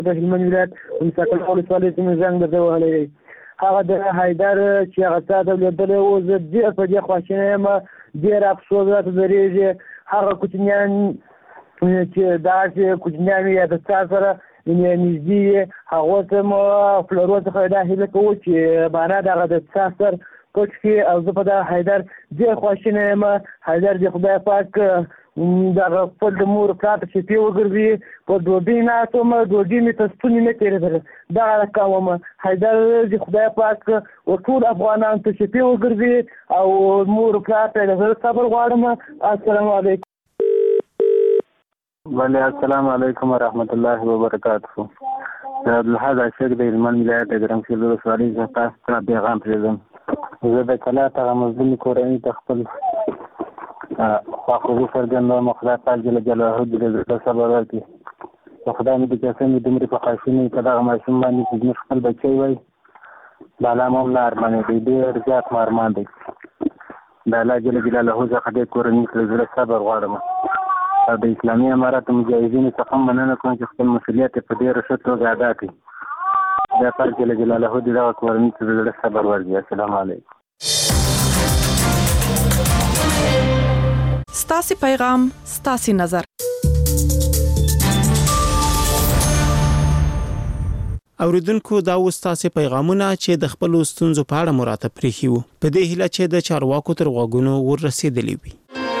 د هلمند ولایت مساکل ولسوالۍ څخه زنګ درته وهلی دی. هغه د حیدر چې هغه تا ته لیدلی و، زه ډېر په دې خواشینی یم، ډېر افسوس راته درېږي. هغه کوچنیان چې داسې کوچنیان وي یا د تا سره نږدې وي، هغو ته مو پلرو څخه دا هیله کوو چې معنا دغه د تا سر پټ کړي. او زه په دغه حیدر ډېر خواشینی یم. حیدر د خدای پاک دغه خپل د مور پلار ته شفې وګرځي. په ډوډۍ ناست وم، ډوډۍ مې ته ستونې نه تېرېدله، دغه رقم وم. حیدر د خدای پاک ټول افغانانو ته شفې وګرځي او مور پلار ته د زړه صبر غواړم. السلام علیکم. بله، السلام علیکم ورحمت الله وبرکاته. د عبدالحد عاشق د هلمند ولایت د ګرمسیر ولسوالۍ څخه تاسو ته پیغام پرېږدم. زه د کلا هغه مظلومې کورنۍ ته خپل خواخوږي څرګندوم. خدای پاک جل جلاله دې د زړه صبر ورکړي. خدای مې د قسم دومره په خواشینۍ په دغه ماشوم باندې چې زموږ خپل بچی وی، د الله مو هم نه ارمانېدی، ډېر زیات مو ارمان دی. د الله جل جلاله څخه دې کورنۍ ته د زړه صبر غواړم او د اسلامي اماراتو مجاهدینو څخه هم مننه کوم چې خپل مسؤلیت یې په ډېره ښه توګه ادا کړي. خدای پاک جل جلاله دې دغه کورنۍ ته د زړه صبر ورکړي. السلام علیکم. ستاسې پیغام ستاسې نظر. اوریدونکو، دا و ستاسې پیغامونه چې د خپل ستونزو په اړه مراته پریښي وو، په دې هیله چې د چارواکو تر غوږونو ورسېدلی وي.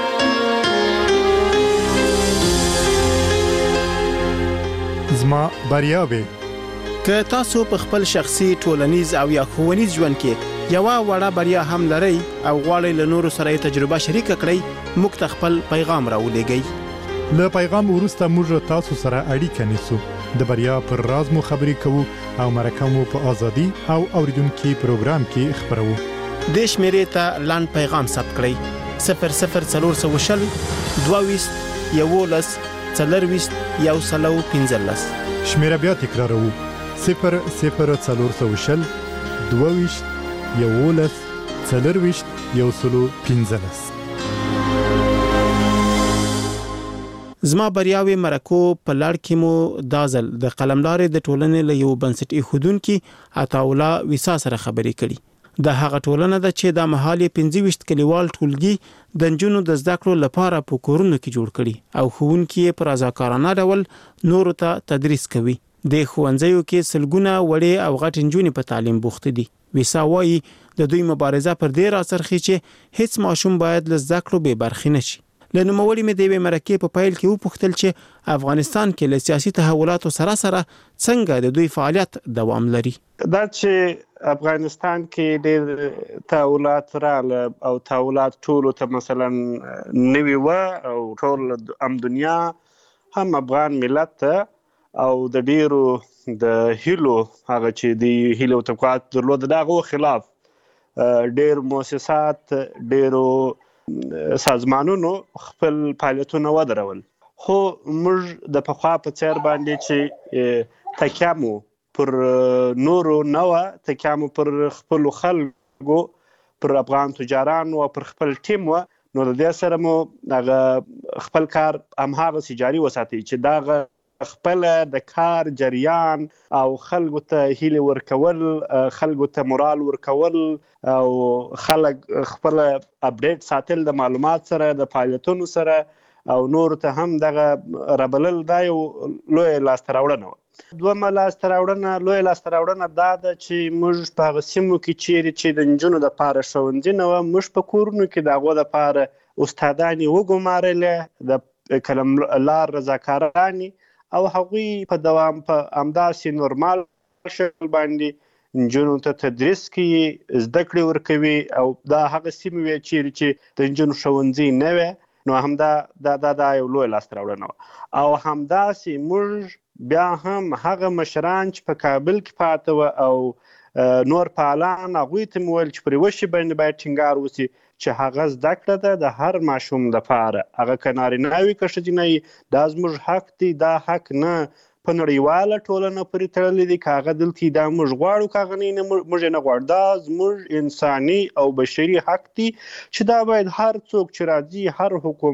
زما بریاوې که تاسو په خپل شخصي، ټولنیز او یا ښوونیز ژوند کې یوه وړه بریا هم لرئ او غواړئ له نورو سره یې تجربه شریکه کړئ، موږ ته خپل پیغام راولېږئ. له پیغام وروسته موږ تاسو سره اړیکه نیسو، د بریا پر راز مو خبرې کوو او مرکه مو په ازادي او اوریدونکو پروګرام کې خبرو. د شمیرې ته لاند پیغام ثبت کړئ: 00420 22 11 40 115. شمیره بیا تکراروو: 00420 22 11 40 115. زما بریاوې مرکو په لړ کې مو دا ځل د قلمدارې د ټولنې له یو بنسټ ایښودونکي عطاالله ویسا سره خبرې کړي. د هغه ټولنه ده چې د مهال 25 کلیوال ټولګي د نجونو د زده کړو لپاره په کورونو کې جوړ کړي او ښوونکي یې په رضاکارانه ډول نورو ته تدریس کوي. د ښوونځیو کې سلګونه وړې او غټې نجونې په تعلیم بوخته دي. ویسا وایي د دوی مبارزه پر دې راڅرخي چې هیڅ ماشوم باید له زده کړو بې برخې نشي. له نوموړي مې د یوې مرکې په پیل کې وپوښتل چې افغانستان کې له سیاسي تحولاتو سره سره څنګه د دوی فعالیت دوام لري. دا چې افغانستان کې ډېر تحولات راغله او تحولات ټولو ته مثلا نوي وه او ټول ام دنیا هم افغان ملت ته او د ډیرو د هیلو هغه چې د هیلو توقعات درلود دغه خلاف ډیر مؤسسات ډیرو سازمانونو خپل فعالیتونه ودرول. خو موږ د پخوا په څیر باندې چې تکیه مو پر نورو نه وه، تکیه مو پر خپلو خلکو، پر افغان تجارانو او پر خپل ټیم وه، نو د دې سره مو هغه خپل کار هماغسې جاري وساتئ چې دغه خپل د کار جریان او خلکو ته هیله ورکول، خلکو ته مورال ورکول او خلک خپل اپډیټ ساتل د معلومات سره، د فعالیتونو سره او نور ته هم دغه ربلل دا یو لوی لاسته راوړنه وه. دویمه لاسته راوړنه دا ده چې موږ په هغه سیمو کې چیرې چې د نجونو دپاره ښوونځي نه وه، موږ په کورونو کې د هغو دپاره استادانې وګمارلې، د قلملار رضاکارانې، او هغوی په دوام په همداسې نورمال شکل باندې نجونو ته تدریس کوي، زده کړې ورکوي. او دا هغه سیمې وې چیرې چې د نجونو ښوونځي نه وی، نو همدا دا یو لوی لاسته راوړنه وه. او همداسې موږ بیا هم هغه مشران چې په کابل کې پاته وه او نور فعالان، هغوی ته مې ویل چې پر یوه شي باندې باید ټینګار وشي چې هغه زده کړه ده د هر ماشوم دپاره، هغه که نارینه وي که ښځینه وي، دا زموږ حق دی. دا حق نه په نړیواله ټولنه پورې تړلی دی، که هغه دلته دا موږ غواړو که هغه نه موږ یې نه غواړو، دا زموږ انساني او بشري حق دی چې دا باید هر څوک چې راځي، هر حکومت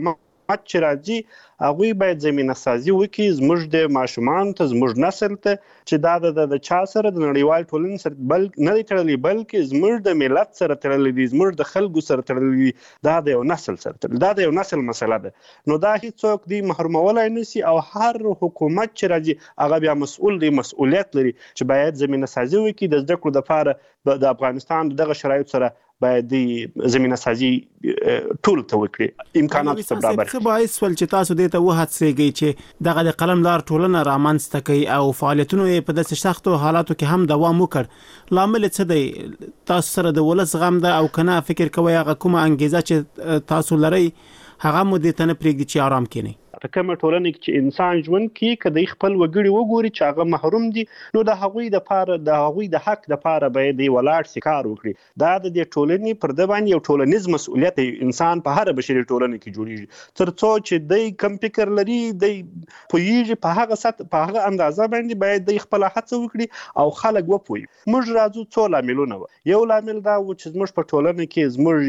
حکومت چې راځي هغوی باید زمینه سازي وکړي زموږ د ماشومانو ته زموږ نسل ته چې دا د چا سره د نړیوال ټولنې سره نه دی تړلی بلکې زموږ د ملت سره تړلی دی زموږ د خلکو سره تړلی دی دا د یو نسل سره تړلی دا د یو نسل مسله ده نو دا هیڅوک دی محرومولای نشي او هر حکومت چې راځي هغه بیا مسؤل دی مسؤلیت لري چې باید زمینه سازي وکړي د زده کړو لپاره د افغانستان دغه شرایط سره باید د زمینه سازي ټول ته وکړي امکانات ته برابر څه باعث ول چې تاسو دې ته وهڅېږئ چې دغه د قلمدار ټولنه رامنځته کړي او فعالیتونو په داسې سختو حالاتو کې هم دوام وکړ لامل څه دی تاسو سره د ولس غم ده او کنه فکر کوئ هغه کومه انګیزه چې تاسو لرئ هغه مو دې ته نه پرېږدي چې آرام کینئ په کومه ټولنه کې چې انسان ژوند کوي که د خپل وګړي وګوري چې هغه محروم دي نو د هغوی د حق د پاره باید دی ولاړ سي کار وکړي دا د دې ټولنې پر د باندې یو ټولنیز مسؤلیت انسان په هر بشري ټولنه کې جوړیږي ترڅو چې دی کم فکر لري دی پوهیږي په هغه اندازه باندې باید دی خپل هڅه وکړي او خلک وپوي موږ راځو څو لاملونه یو لامل دا و چې موږ په ټولنه کې زموږ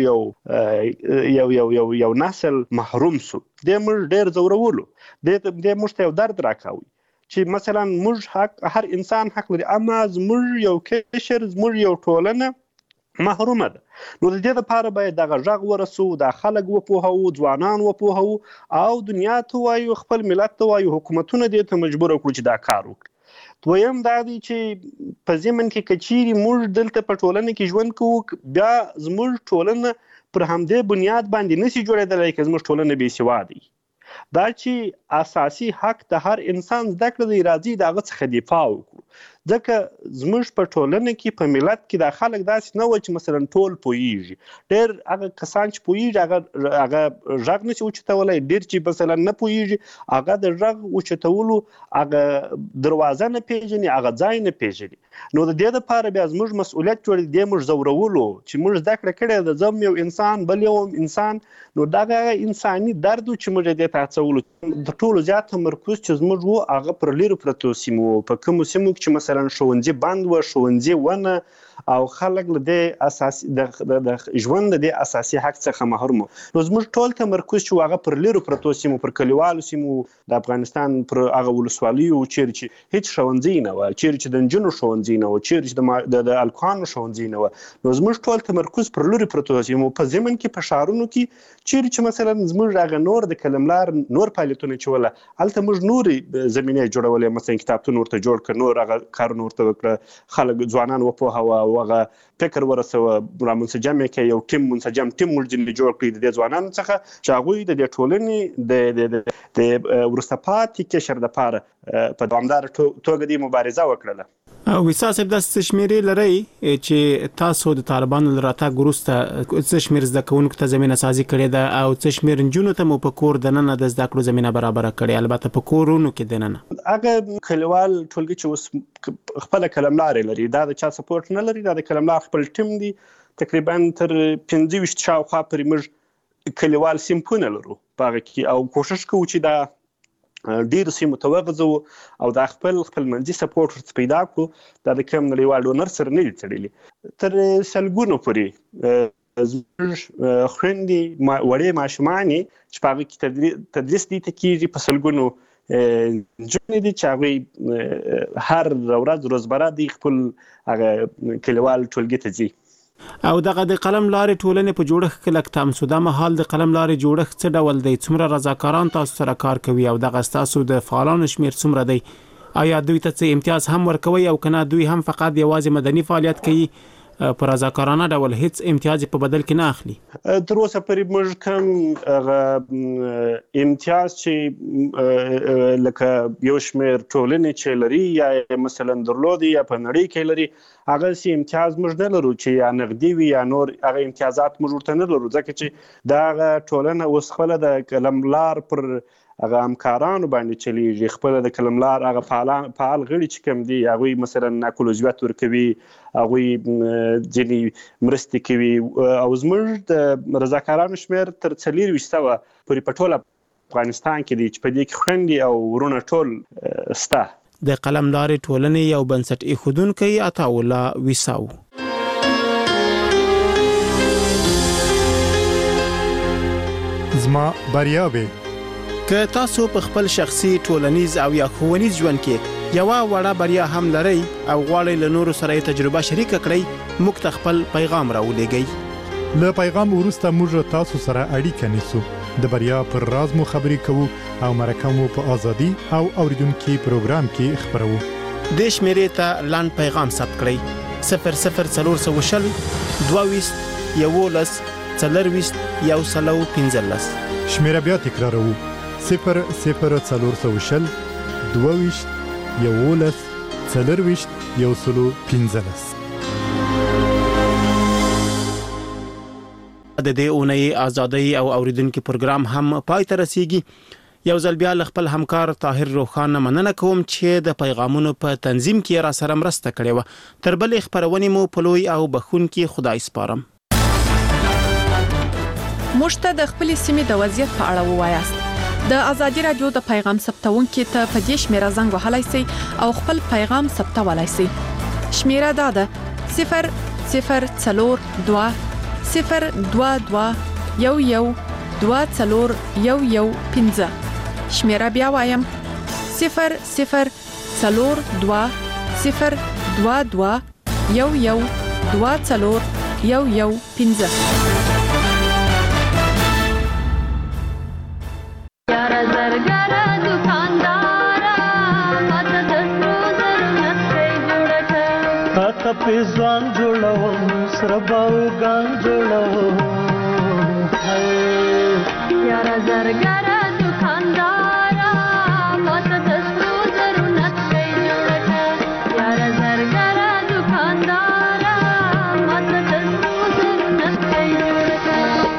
یو نسل محروم سو د موږ ډېر زورولو د موږ ته یو درد راکاوي چې مثلا موږ هر انسان حق لري اما زموږ یو کشر زموږ یو ټولنه محرومه ده نو د دې لپاره باید دغه غږ ورسو د خلک وپوهو ځوانان وپوهو او دنیا ته وایو خپل ملت ته وایو حکومتونه دې ته مجبور کړو چې دا کار وکړي دویم دا دی چې په ضمن کې کچيري موږ دلته په ټولنه کې ژوند کوو بیا زموږ ټولنه پر همدې بنیاد باندې نشي جوړېدلی که زموږ ټولنه بې سواده دا چې اساسي حق د هر انسان زده کړه دی راځي د هغه څخه دفاع وکړو ځکه زموږ په ټولنه کې په ملت کې د خلک داسې نه و چې مثلا ټول پوهیږي ډېر هغه کسان چې پوهیږي هغه غږ نشي اوچتولی ډېر چې مثلا نه پوهیږي هغه د غږ اوچتولو هغه دروازه نه پیژني هغه ځای نه پیژني نو د دې لپاره بیا زموږ مسؤلیت جوړ دی موږ زورولو چې موږ زده کړه کړې ده زم یو انسان بل یو انسان نو دغه انساني درد چې موږ دې ته هڅولو د ټولو زیات تمرکز چې زموږ و هغه پر لیرو پرتو سیمو په کومو سیمو چې مثلا ښوونځي بند و ښوونځي ونه او خلک له دې اساسي د ژوند د اساسي حق څخه محروم نو زموږ ټول تمرکز چې هغه پر لیرو پرتو سیمو پر کلیوالو سیمو د افغانستان پر هغه ولسوالیو چیرې چې هیڅ ښوونځي نه و چیرې چې د نجونو ښوونځي نه و چیرې چې د الکانو ښوونځي نه و نو زموږ ټول تمرکز پر لیرو پرتو سیمو په ضمن کې په ښارونو کې چیرې چې مثلا زموږ هغه نور د قلملار نور فعالیتونه چې ولا هلته موږ نورې زمینې جوړولې مثلا کتابتون ورته جوړ کړ نور هغه کارونه ورته وکړه خلک ځوانان وپوهوه هغه فکر ورسوه رامنسجم کې یو ټیم منسجم ټیم موږ جوړ کړی د ځوانانو څخه چې هغوی د ټولنې د وروسته پاتې کشر دپاره په دوامداره توګه د مبارزه وکړله ویسا صاحب د شمیرې لري چې تاسو د طالبانو له راتګ وروسته څه شمیر زده کوونکو ته زمينه سازي کړې ده او څه شمیر نجونو ته مو په کور دننه د زده کړو زمينه برابر کړې البته په کورونو کې دننه هغه کلیوال ټولګي چې اوس خپل کلملار لري دا د چا سپورټ نه لري دا د کلملار خپل ټیم دی تقریبا تر 15 شاوخوا پرې موږ کلیوال سیمپونه لرو په کې او کوشش کوو چې دا ډیر سیمه توغزو او د خپل منځي سپورټ پیدا کړو د کوم نړیوال ډونر سره نه تړلې تر سلګونو پورې زموږ خويندې وړې ماشومانې چې په کې تدریس دي ته کېږي په سلګونو جنې دي چې هغه هر ورځ روزبره دي خپل هغه کلیوال ټولګي ته ځي او دغه د قلم لارې ټولنې په جوړښت کې لکه تاسو د مهال د قلم لارې جوړښت څه ډول دی څومره رضاکاران تاسو سره کار کوي او دغه تاسو د فعالانو شمیر څومره دی آیا دوی ته څه امتیاز هم ورکوي او کنه دوی هم فقط یوازې مدني فعالیت کوي پر رضاکارانه ډول هیڅ امتیاز په بدل کې نه اخلي تر اوسه پرې موږ کوم امتیاز چې لکه یو شمیر ټولنې چې لري یا مثلا درلودي یا په نړۍ کې لري هغه سي امتیاز موږ نه لرو چې یا نقدي وي یا نور هغه امتیازات موږ ورته نه لرو ځکه چې دا ټولنه اوس خپل د قلملار پر هغه همکارانو باندې چلیږي خپل د کلملار هغه فعال غړي چې کوم دي هغه مثلا اکولوژیات ورکوي هغه ځینی مرستې کوي او زموږ د رضاکارانو شمیر تر 420 پورې په ټول افغانستان کې دي چې په دې کې خويندې او ورونه ټول ستا د قلمدار ټولنې یو بنسټ ایښودونکی عطاالله ویساو زما بریاوي که تاسو په خپل شخصي ټولنیز او یا ښوونیز ژوند کې یو وړه بریا هم لرئ او غواړئ له نورو سره تجربه شریک کړئ موږ ته خپل پیغام راولېږئ. له پیغام وروسته موږ تاسو سره اړیکه نیسو. د بریا پر راز مو خبرې کوو او مرکه مو په ازادي او اوریدونکو پروګرام کې خبرو. د شمیرې ته لاند پیغام ثبت کړئ 00420 22 11 40 115. شمیره بیا تکراروو 00420 22 11 40 115. د دې اونۍ ازادي او اوریدونکو پروګرام هم پای ته رسیږي. یو ځل بیا خپل همکار طاهر روخان مننه کوم چې د پیغامونو په تنظیم کې را سره مرسته کړې و. تر بل خبرونه مو په لوی او بخونکي خدای سپارم. مشته د خپل سیمې د وضعیت په اړه ووایاست. د ازادي رادیو د پیغام ثبتونکو ته په دې شمیره زنګ وهلای شئ او خپل پیغام ثبتولای شئ. شمیره دا ده 00420 022 11 24015. شمیره بیا وایم 00420 022 11 24015. ځوان جوړوم سره باوګان جوړوم یاره زرګره دکاندارا ماته د سرو زرو نقشې جوړه یاره زرګره دکاندارا ماته د سرو زرو نقشې جوړه.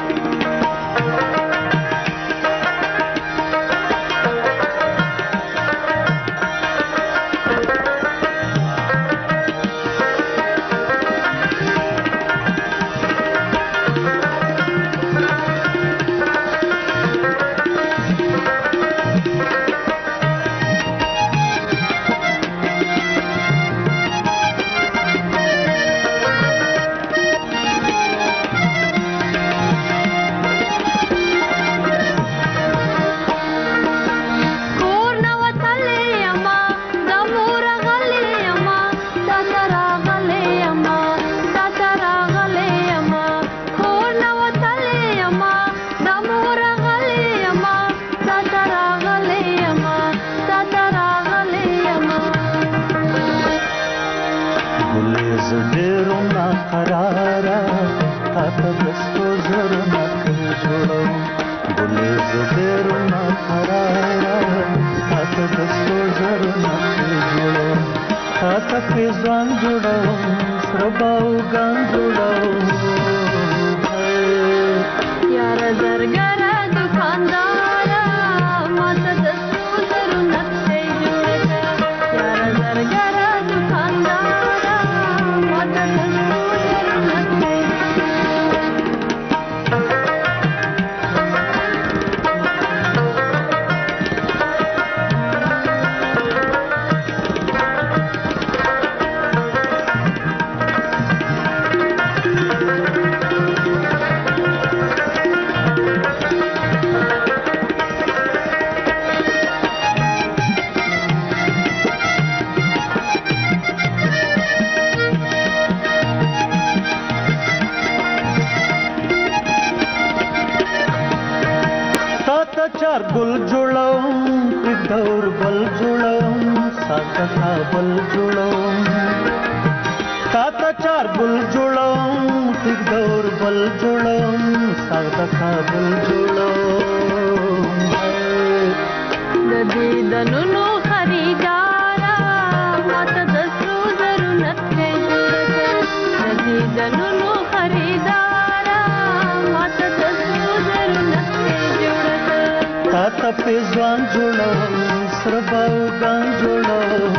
ځوان جوړوم سره باوګان جوړوم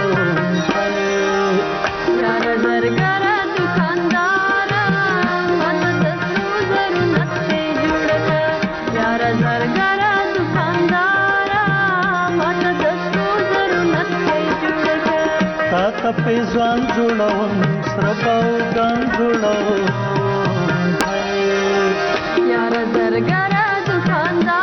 یاره زرګره دکاندارا ماته د سرو زرو نقشې جوړه یاره زرګره دکاندارا ماته د سرو زرو نقشې جوړه تاته په ځوان جوړوم سره باوګان جوړوم یاره زرګره دکاندارا